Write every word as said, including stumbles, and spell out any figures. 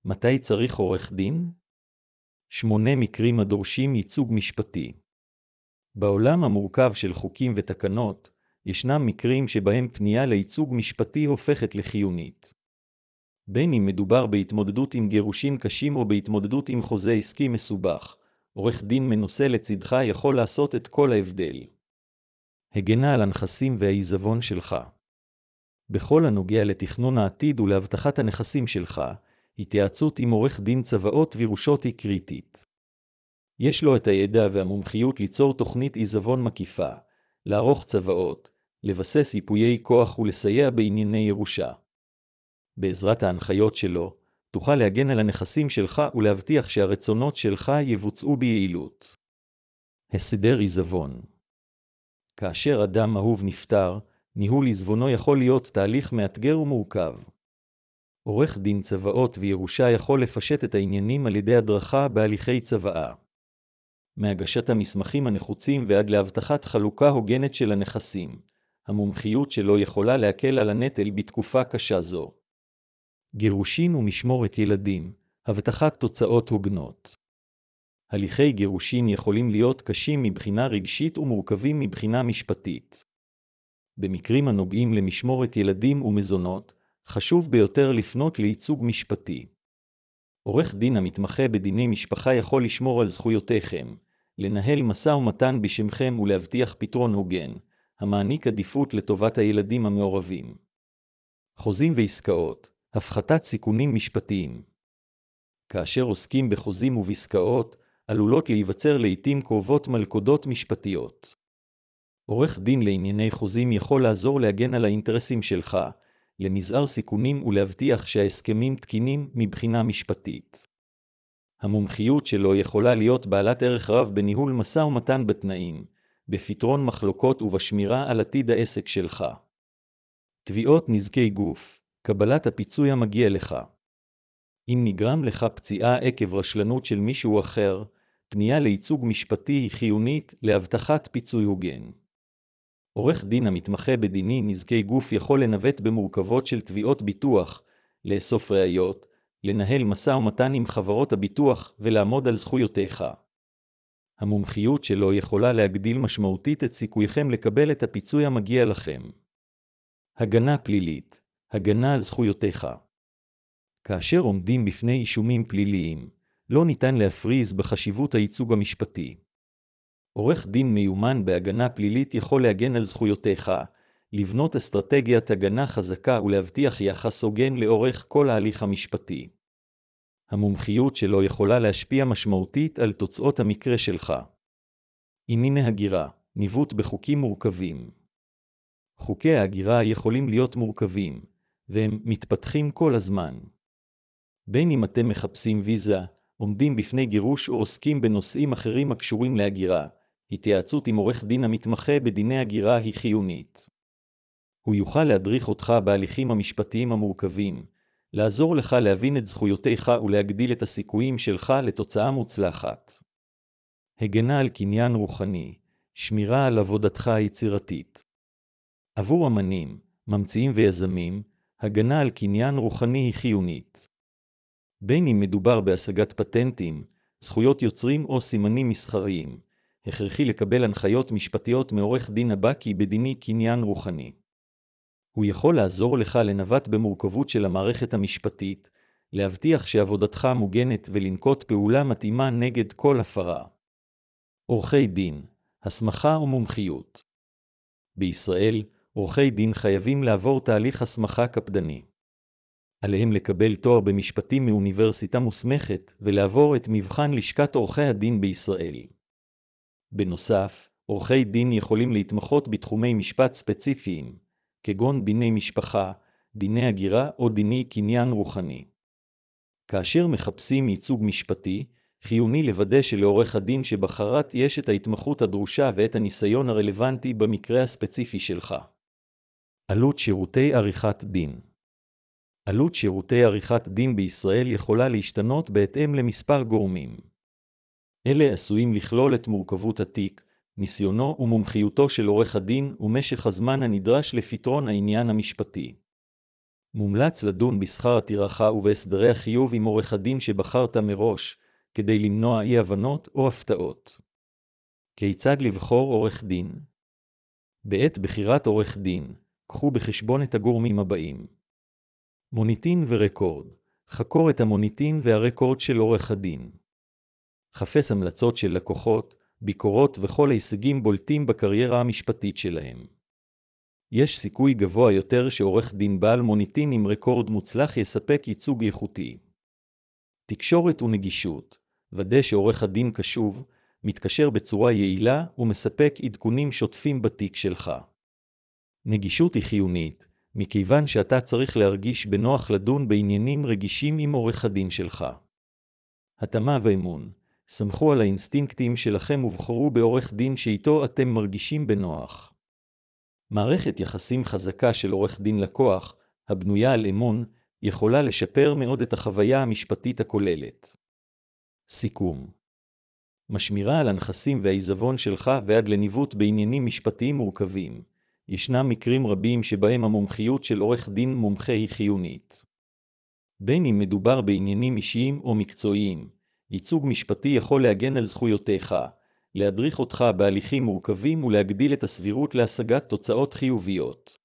מתי צריך עורך דין? שמונה מקרים הדורשים ייצוג משפטי. בעולם המורכב של חוקים ותקנות, ישנם מקרים שבהם פנייה לייצוג משפטי הופכת לחיונית. בין אם מדובר בהתמודדות עם גירושים קשים או בהתמודדות עם חוזה עסקי מסובך, עורך דין מנוסה לצדך יכול לעשות את כל ההבדל. הגנה על הנכסים והעיזבון שלך. בכל הנוגע לתכנון העתיד ולהבטחת הנכסים שלך, התייעצות עם עורך דין צוואות וירושות היא קריטית. יש לו את הידע והמומחיות ליצור תוכנית עיזבון מקיפה, לערוך צוואות, לבסס ייפויי כוח ולסייע בענייני ירושה. בעזרת ההנחיות שלו, תוכל להגן על הנכסים שלך ולהבטיח שהרצונות שלך יבוצעו ביעילות. הסדר עיזבון. כאשר אדם אהוב נפטר, ניהול עיזבונו יכול להיות תהליך מאתגר ומורכב. עורך דין צוואות וירושה יכול לפשט את העניינים על ידי הדרכה בהליכי צוואה. מהגשת המסמכים הנחוצים ועד להבטחת חלוקה הוגנת של הנכסים, המומחיות שלו יכולה להקל על הנטל בתקופה קשה זו. גירושין ומשמורת ילדים, הבטחת תוצאות הוגנות. הליכי גירושין יכולים להיות קשים מבחינה רגשית ומורכבים מבחינה משפטית. במקרים הנוגעים למשמורת ילדים ומזונות, חשוב ביותר לפנות לייצוג משפטי. עורך דין המתמחה בדיני משפחה יכול לשמור על זכויותיכם, לנהל משא ומתן בשמכם ולהבטיח פתרון הוגן, המעניק עדיפות לטובת הילדים המעורבים. חוזים ועסקאות, הפחתת סיכונים משפטיים. כאשר עוסקים בחוזים ובעסקאות, עלולות להיווצר לעתים קרובות מלכודות משפטיות. עורך דין לענייני חוזים יכול לעזור להגן על האינטרסים שלך, למזער סיכונים ולהבטיח שההסכמים תקינים מבחינה משפטית. המומחיות שלו יכולה להיות בעלת ערך רב בניהול משא ומתן בתנאים, בפתרון מחלוקות ובשמירה על עתיד העסק שלך. תביעות נזקי גוף, קבלת הפיצוי המגיע לך. אם נגרם לך פציעה עקב רשלנות של מישהו אחר, פנייה לייצוג משפטי היא חיונית להבטחת פיצוי הוגן. עורך דין המתמחה בדיני נזקי גוף יכול לנווט במורכבות של תביעות ביטוח, לאסוף ראיות, לנהל משא ומתן עם חברות הביטוח ולעמוד על זכויותיך. המומחיות שלו יכולה להגדיל משמעותית את סיכוייכם לקבל את הפיצוי המגיע לכם. הגנה פלילית, הגנה על זכויותיך. כאשר עומדים בפני אישומים פליליים, לא ניתן להפריז בחשיבות הייצוג המשפטי. עורך דין מיומן בהגנה פלילית יכול להגן על זכויותיך, לבנות אסטרטגיית הגנה חזקה ולהבטיח יחס הוגן לאורך כל ההליך המשפטי. המומחיות שלו יכולה להשפיע משמעותית על תוצאות המקרה שלך. ענייני הגירה, ניווט בחוקים מורכבים. חוקי ההגירה יכולים להיות מורכבים, והם מתפתחים כל הזמן. בין אם אתם מחפשים ויזה, עומדים בפני גירוש או עוסקים בנושאים אחרים הקשורים להגירה, התייעצות עם עורך דין המתמחה בדיני הגירה היא חיונית. הוא יוכל להדריך אותך בהליכים המשפטיים המורכבים, לעזור לך להבין את זכויותיך ולהגדיל את הסיכויים שלך לתוצאה מוצלחת. הגנה על קניין רוחני, שמירה על עבודתך היצירתית. עבור אמנים, ממציאים ויזמים, הגנה על קניין רוחני היא חיונית. בין אם מדובר בהשגת פטנטים, זכויות יוצרים או סימנים מסחריים, הכרחי לקבל הנחיות משפטיות מעורך דין הבקי בדיני קניין רוחני. הוא יכול לעזור לך לנווט במורכבות של המערכת המשפטית, להבטיח שעבודתך מוגנת ולנקוט פעולה מתאימה נגד כל הפרה. עורכי דין, הסמכה ומומחיות. בישראל, עורכי דין חייבים לעבור תהליך הסמכה קפדני. עליהם לקבל תואר במשפטים מאוניברסיטה מוסמכת ולעבור את מבחן לשכת עורכי הדין בישראל. בנוסף, עורכי דין יכולים להתמחות בתחומי משפט ספציפיים, כגון דיני משפחה, דיני הגירה או דיני קניין רוחני. כאשר מחפשים ייצוג משפטי, חיוני לוודא שלעורך הדין שבחרת יש את ההתמחות הדרושה ואת הניסיון הרלוונטי במקרה הספציפי שלך. עלות שירותי עריכת דין. עלות שירותי עריכת דין בישראל יכולה להשתנות בהתאם למספר גורמים. אלה עשויים לכלול את מורכבות התיק, ניסיונו ומומחיותו של עורך הדין ומשך הזמן הנדרש לפתרון העניין המשפטי. מומלץ לדון בשכר הטרחה ובהסדרי החיוב עם עורך הדין שבחרת מראש, כדי למנוע אי-הבנות או הפתעות. כיצד לבחור עורך דין? בעת בחירת עורך דין, קחו בחשבון את הגורמים הבאים. מוניטין ורקורד. חקור את המוניטין והרקורד של עורך הדין. חפש המלצות של לקוחות, ביקורות וכל הישגים בולטים בקריירה המשפטית שלהם. יש סיכוי גבוה יותר שעורך דין בעל מוניטין עם רקורד מוצלח יספק ייצוג איכותי. תקשורת ונגישות. ודא שעורך הדין קשוב, מתקשר בצורה יעילה ומספק עדכונים שוטפים בתיק שלך. נגישות היא חיונית, מכיוון שאתה צריך להרגיש בנוח לדון בעניינים רגישים עם עורך הדין שלך. התאמה ואמון. סמכו על האינסטינקטים שלכם ובחרו בעורך דין שאיתו אתם מרגישים בנוח. מערכת יחסים חזקה של עורך דין לקוח, הבנויה על אמון, יכולה לשפר מאוד את החוויה המשפטית הכוללת. סיכום. משמירה על הנכסים והעיזבון שלך ועד לניווט בעניינים משפטיים מורכבים. ישנם מקרים רבים שבהם המומחיות של עורך דין מומחה היא חיונית. בין אם מדובר בעניינים אישיים או מקצועיים, ייצוג משפטי יכול להגן על זכויותיך, להדריך אותך בהליכים מורכבים ולהגדיל את הסבירות להשגת תוצאות חיוביות.